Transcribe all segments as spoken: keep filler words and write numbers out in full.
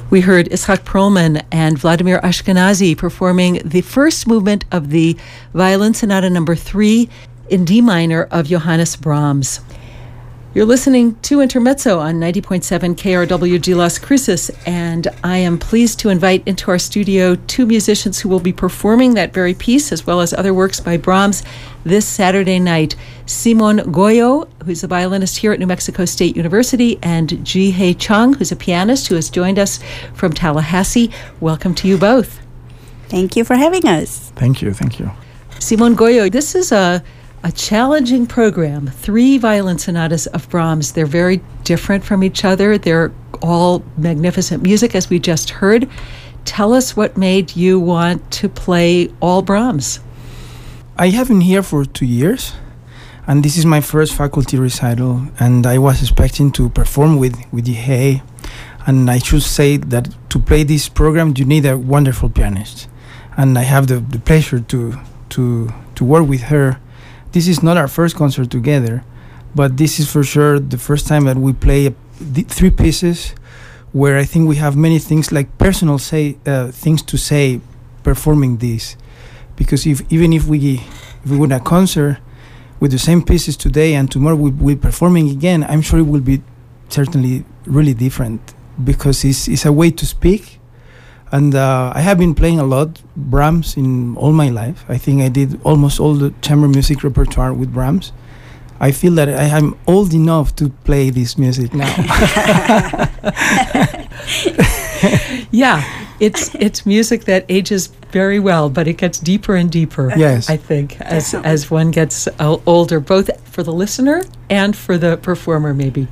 We heard Itzhak Perlman and Vladimir Ashkenazy performing the first movement of the Violin Sonata number three in D minor of Johannes Brahms. You're listening to Intermezzo on ninety point seven K R W G Las Cruces, and I am pleased to invite into our studio two musicians who will be performing that very piece, as well as other works by Brahms, this Saturday night. Simon Goyo, who's a violinist here at New Mexico State University, and Jihei Chung, who's a pianist who has joined us from Tallahassee. Welcome to you both. Thank you for having us. Thank you, thank you. Simon Goyo, this is a A challenging program, three violin sonatas of Brahms. They're very different from each other. They're all magnificent music, as we just heard. Tell us what made you want to play all Brahms. I have been here for two years, and this is my first faculty recital, and I was expecting to perform with, with Jihei, and I should say that to play this program, you need a wonderful pianist, and I have the, the pleasure to, to, to work with her. This is not our first concert together, but this is for sure the first time that we play a, the three pieces where I think we have many things like personal say uh, things to say performing this. Because if even if we if we would a concert with the same pieces today and tomorrow we we're performing again, I'm sure it will be certainly really different, because it's it's a way to speak. And uh, I have been playing a lot Brahms in all my life. I think I did almost all the chamber music repertoire with Brahms. I feel that I am old enough to play this music now. Yeah, it's it's music that ages very well, but it gets deeper and deeper. Yes, I think as as one gets uh, older, both for the listener and for the performer, maybe.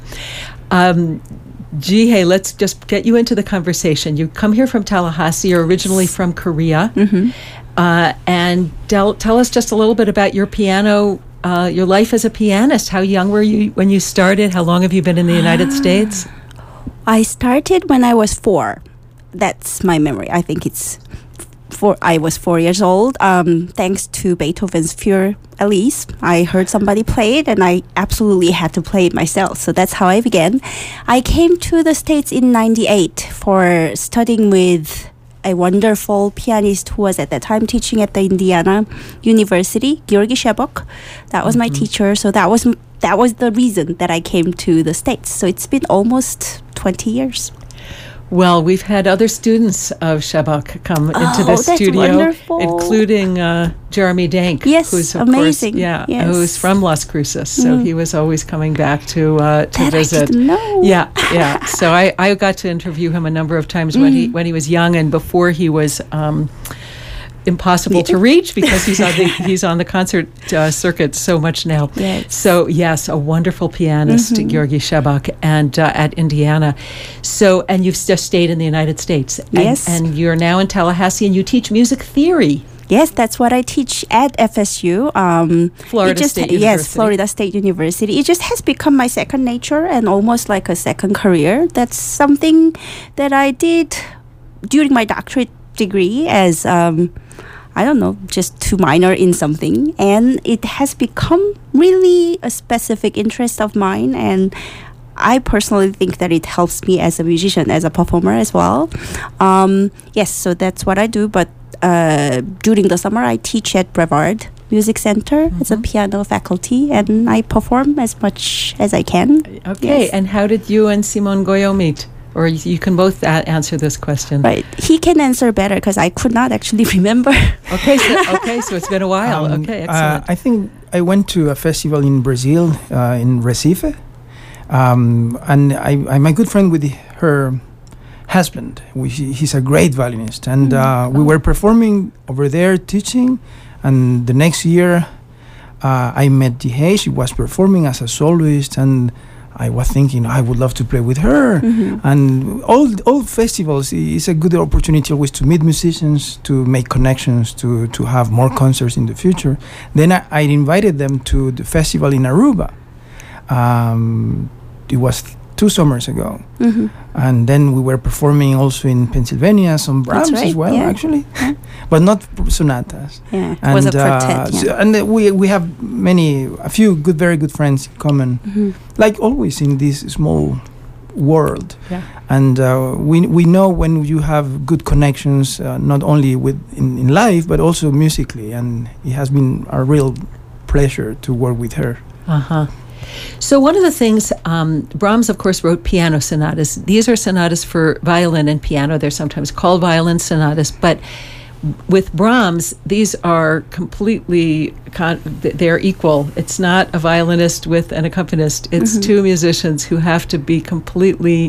Um, Jihei, let's just get you into the conversation. You come here from Tallahassee. You're originally from Korea. Mm-hmm. Uh, and tell, tell us just a little bit about your piano, uh, your life as a pianist. How young were you when you started? How long have you been in the United States? I started when I was four. That's my memory. I think it's four. I was four years old. Um, thanks to Beethoven's Für Elise, I heard somebody play it, and I absolutely had to play it myself. So that's how I began. I came to the States in ninety-eight for studying with a wonderful pianist who was at that time teaching at the Indiana University, Georgi Shebok. That was mm-hmm. my teacher. So that was that was the reason that I came to the States. So it's been almost twenty years. Well, we've had other students of Shebok come oh, into the that's studio, wonderful. including uh, Jeremy Dank, yes, who's of amazing. course, yeah, yes. who's from Las Cruces. So mm. he was always coming back to uh, to that visit. I didn't know. Yeah, yeah. So I, I got to interview him a number of times mm. when he when he was young and before he was Um, impossible to reach, because he's on the he's on the concert uh, circuit so much now. Yes. So yes, a wonderful pianist, mm-hmm. Georgi Shebok, and uh, at Indiana. So and you've just stayed in the United States. Yes. And, and you're now in Tallahassee, and you teach music theory. Yes, that's what I teach at F S U. Um, Florida just, State yes, University. Florida State University. It just has become my second nature and almost like a second career. That's something that I did during my doctorate degree as um, I don't know, just to minor in something, and it has become really a specific interest of mine, and I personally think that it helps me as a musician, as a performer as well. Um, yes, so that's what I do, but uh, during the summer I teach at Brevard Music Center mm-hmm. as a piano faculty, and I perform as much as I can. Okay, yes. And how did you and Simon Goyo meet? Or you can both a- answer this question. Right. He can answer better because I could not actually remember. Okay, so, okay, so it's been a while. Um, okay, excellent. Uh, I think I went to a festival in Brazil, uh, in Recife. Um, and I, I'm a good friend with her husband. We, he's a great violinist. And uh, we were performing over there, teaching. And the next year, uh, I met Jihei. She was performing as a soloist. And I was thinking I would love to play with her, mm-hmm. and all all festivals is a good opportunity always to meet musicians, to make connections, to to have more concerts in the future. Then I, I invited them to the festival in Aruba. Um, it was two summers ago, mm-hmm. and then we were performing also in Pennsylvania, some Brahms right, as well, yeah. actually, but not sonatas. Yeah, it and, was a quartet. Uh, yeah. so, and uh, we we have many, a few good, very good friends in common, mm-hmm. like always in these small world. Yeah. And uh, we we know when you have good connections, uh, not only with in, in life but also musically. And it has been a real pleasure to work with her. Uh huh. So one of the things, um, Brahms, of course, wrote piano sonatas. These are sonatas for violin and piano. They're sometimes called violin sonatas, but with Brahms, these are completely, con- they're equal. It's not a violinist with an accompanist. It's mm-hmm. two musicians who have to be completely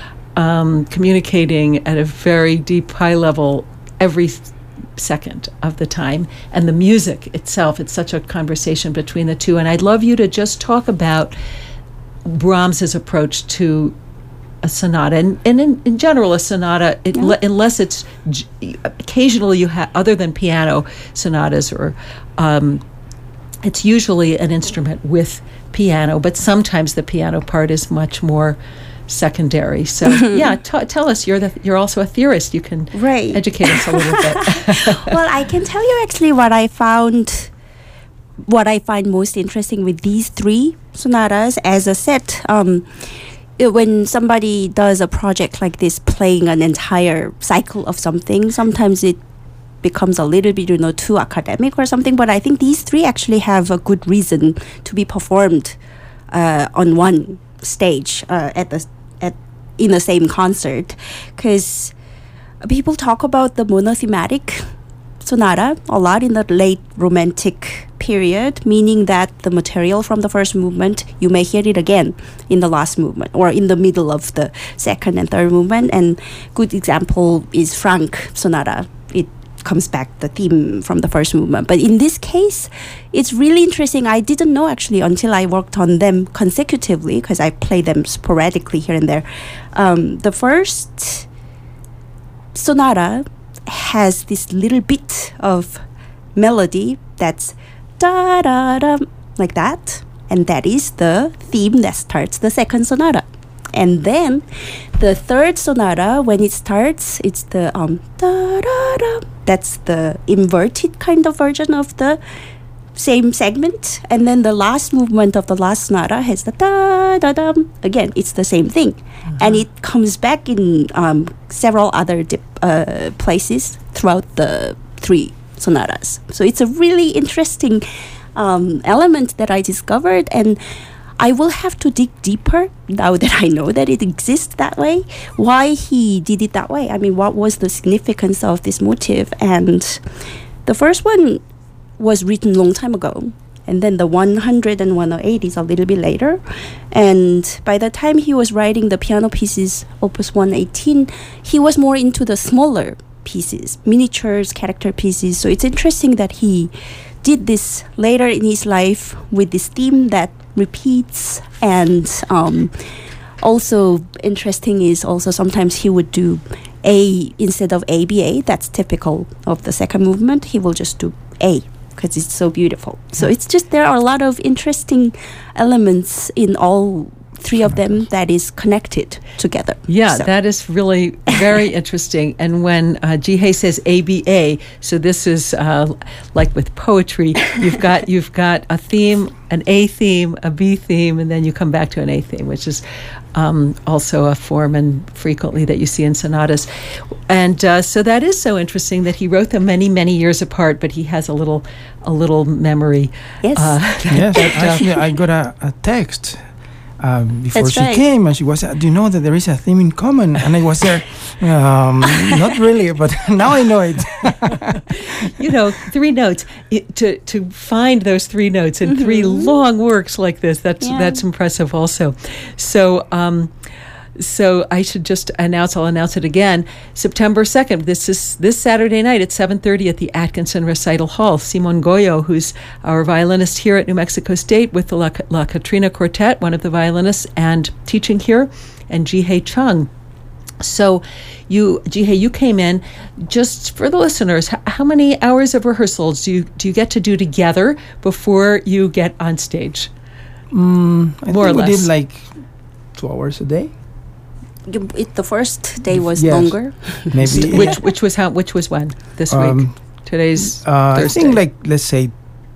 um, communicating at a very deep, high level every second of the time. And the music itself, it's such a conversation between the two. And I'd love you to just talk about Brahms's approach to a sonata, and, and in, in general a sonata, it, yeah. le, unless it's g- occasionally you have, other than piano sonatas, or um, it's usually an instrument with piano, but sometimes the piano part is much more secondary. So yeah, t- tell us. You're the you're also a theorist. You can right. educate us a little bit. Well, I can tell you actually what I found. What I find most interesting with these three sonatas as a set. Um, When somebody does a project like this, playing an entire cycle of something, sometimes it becomes a little bit, you know, too academic or something. But I think these three actually have a good reason to be performed uh, on one stage uh, at the at in the same concert, because people talk about the monothematic sonata a lot in the late Romantic period, meaning that the material from the first movement, you may hear it again in the last movement or in the middle of the second and third movement. And good example is Franck Sonata. It comes back, the theme from the first movement. But in this case, it's really interesting. I didn't know actually until I worked on them consecutively, because I play them sporadically here and there. Um, the first sonata has this little bit of melody that's da da da like that, and that is the theme that starts the second sonata. And then the third sonata, when it starts, it's the um da da da. That's the inverted kind of version of the same segment. And then the last movement of the last sonata has the da da da. Again, it's the same thing, mm-hmm. and it comes back in um, several other dip, uh, places throughout the three sonatas. So it's a really interesting um, element that I discovered, and I will have to dig deeper now that I know that it exists that way. Why he did it that way? I mean, what was the significance of this motif? And the first one was written a long time ago, and then the one hundred and one oh eight is a little bit later. And by the time he was writing the piano pieces, Opus one eighteen, he was more into the smaller pieces, miniatures, character pieces. So it's interesting that he did this later in his life with this theme that repeats. And um, also interesting is also sometimes he would do A instead of A B A. That's typical of the second movement. He will just do A because it's so beautiful. So it's just, there are a lot of interesting elements in all three of them that is connected together. Yeah, so. That is really very interesting. And when uh, Jihei says A B A, so this is uh, like with poetry, you've got you've got a theme, an A theme, a B theme, and then you come back to an A theme, which is um, also a form and frequently that you see in sonatas. And uh, so that is so interesting that he wrote them many, many years apart, but he has a little a little memory. Yes. Uh, yes, that, uh, actually, I got a, a text Um, before That's she right. came, and she was, do you know that there is a theme in common? And I was there, um, not really, but now I know it. You know, three notes. It, to to find those three notes in mm-hmm. three long works like this, that's yeah. that's impressive also. So um, so I should just announce, I'll announce it again, September second, this is this Saturday night at seven thirty at the Atkinson Recital Hall. Simon Goyo, who's our violinist here at New Mexico State with the La, La Catrina Quartet, one of the violinists, and teaching here, and Jihei Chung. So you, Jihei, you came in, just for the listeners, h- how many hours of rehearsals do you, do you get to do together before you get on stage? Mm, I More or think we less. did like two hours a day. You- It, the first day was Yes. longer. Maybe. Which which was how which was when this Um, week? Today's Uh, I Thursday. think like, let's say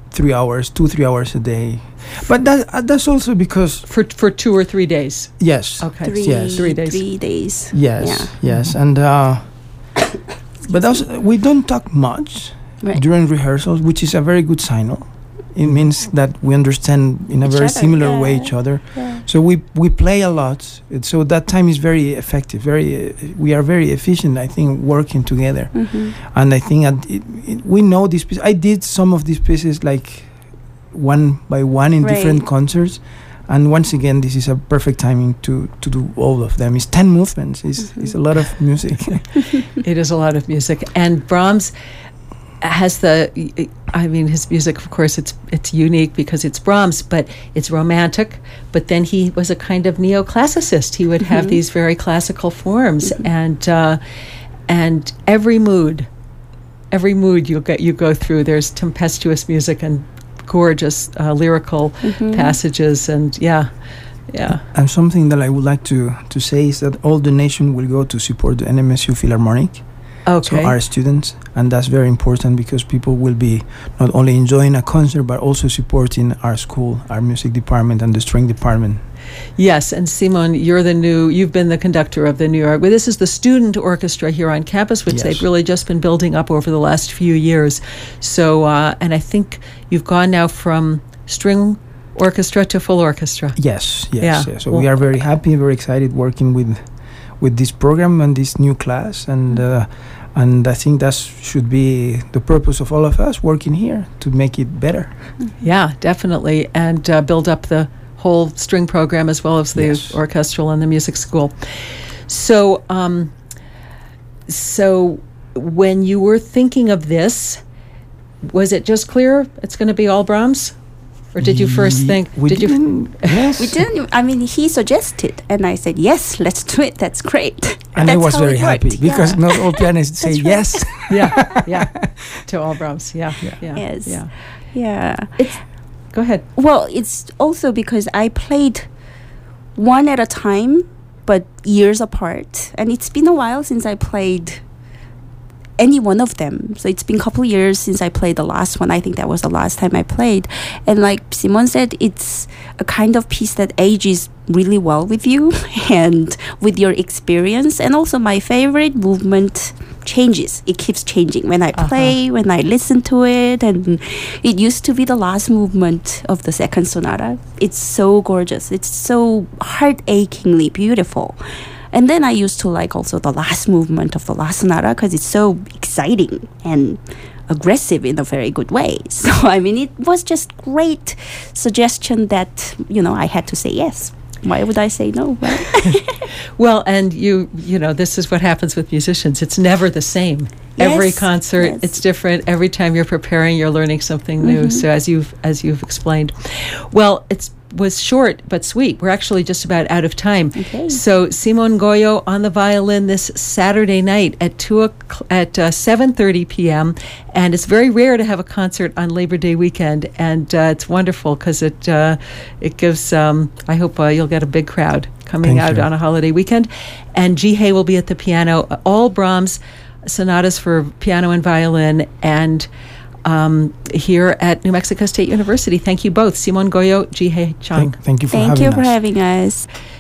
three hours, two three hours a day. But that uh, that's also because For for two or three days. yes, Okay. Three, Yes. Three days. Three days. yes, Yeah. yes, and uh, but also we don't talk much Right. during rehearsals, which is a very good signal. It means that we understand in a Each very other, similar way yeah. each other. Yeah. So we we play a lot. It, so that time is very effective. Very, uh, we are very efficient. I think working together, Mhm. and I think at it, it, we know these pieces. I did some of these pieces like one by one in Right. different concerts, and once again, this is a perfect timing to to do all of them. It's ten movements. It's Mhm. it's a lot of music. It is a lot of music, and Brahms has the. I mean, his music, of course, it's it's unique because it's Brahms, but it's romantic. But then he was a kind of neoclassicist. He would have Mhm. these very classical forms, Mhm. and uh, and every mood, every mood you get you go through. There's tempestuous music and gorgeous uh, lyrical Mhm. passages, and yeah, yeah. And something that I would like to to say is that all donation will go to support the N M S U Philharmonic. Okay. So our students, and that's very important because people will be not only enjoying a concert but also supporting our school, our music department, and the string department. Yes, and Simon, you're the new, you've been the conductor of the New York, well, this is the student orchestra here on campus, which Yes. they've really just been building up over the last few years. So, uh, and I think you've gone now from string orchestra to full orchestra. Yes, yes. Yeah. yes. So Well- we are very happy, very excited working with with this program and this new class, and uh, and I think that should be the purpose of all of us working here to make it better. Yeah, definitely, and uh, build up the whole string program as well as the Yes. orchestral and the music school. So, um, so when you were thinking of this, was it just clear it's going to be all Brahms, or did you first Ye- think? we did you? didn't, yes. We didn't. I mean, he suggested, and I said, "Yes, let's do it. That's great." And That's I was how very it happy worked. because Yeah. not all pianists say That's right. yes. Yeah, yeah, to all Brahms. Yeah, yeah, yeah. Yes. yeah. Yeah. It's. Go ahead. Well, it's also because I played one at a time, but years apart, and it's been a while since I played any one of them. So it's been a couple years since I played the last one. I think that was the last time I played. And like Simon said, it's a kind of piece that ages really well with you and with your experience. And also my favorite movement changes. It keeps changing when I Uh-huh. play, when I listen to it. And it used to be the last movement of the second sonata. It's so gorgeous. It's so heart-achingly beautiful. And then I used to like also the last movement of the last sonata because it's so exciting and aggressive in a very good way. So, I mean, it was just great suggestion that, you know, I had to say yes. Why would I say no, right? Well, and you, you know, this is what happens with musicians. It's never the same. Every Yes, concert, yes. it's different. Every time you're preparing, you're learning something new. Mhm. So as you've as you've explained, well, it's was short but sweet. We're actually just about out of time. Okay. So Simon Goyo on the violin this Saturday night at two o'clock, at uh, seven thirty p.m. And it's very rare to have a concert on Labor Day weekend, and uh, it's wonderful because it uh, it gives. Um, I hope uh, you'll get a big crowd coming Thank out you. on a holiday weekend. And Ji Hae will be at the piano. All Brahms sonatas for piano and violin, and um, here at New Mexico State University. Thank you both, Simon Goyo, Ji Hae Chung. Thank, thank you for Thank having you us. for having us.